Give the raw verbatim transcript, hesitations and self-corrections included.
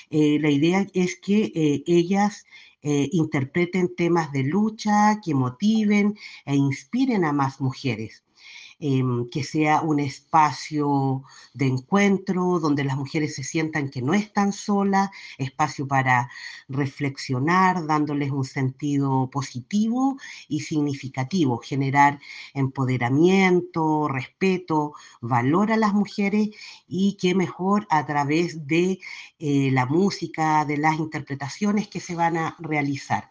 Eh, la idea es que eh, ellas eh, interpreten temas de lucha que motiven e inspiren a más mujeres. Em, que sea un espacio de encuentro donde las mujeres se sientan que no están solas, espacio para reflexionar, dándoles un sentido positivo y significativo, generar empoderamiento, respeto, valor a las mujeres y qué mejor a través de eh, la música, de las interpretaciones que se van a realizar.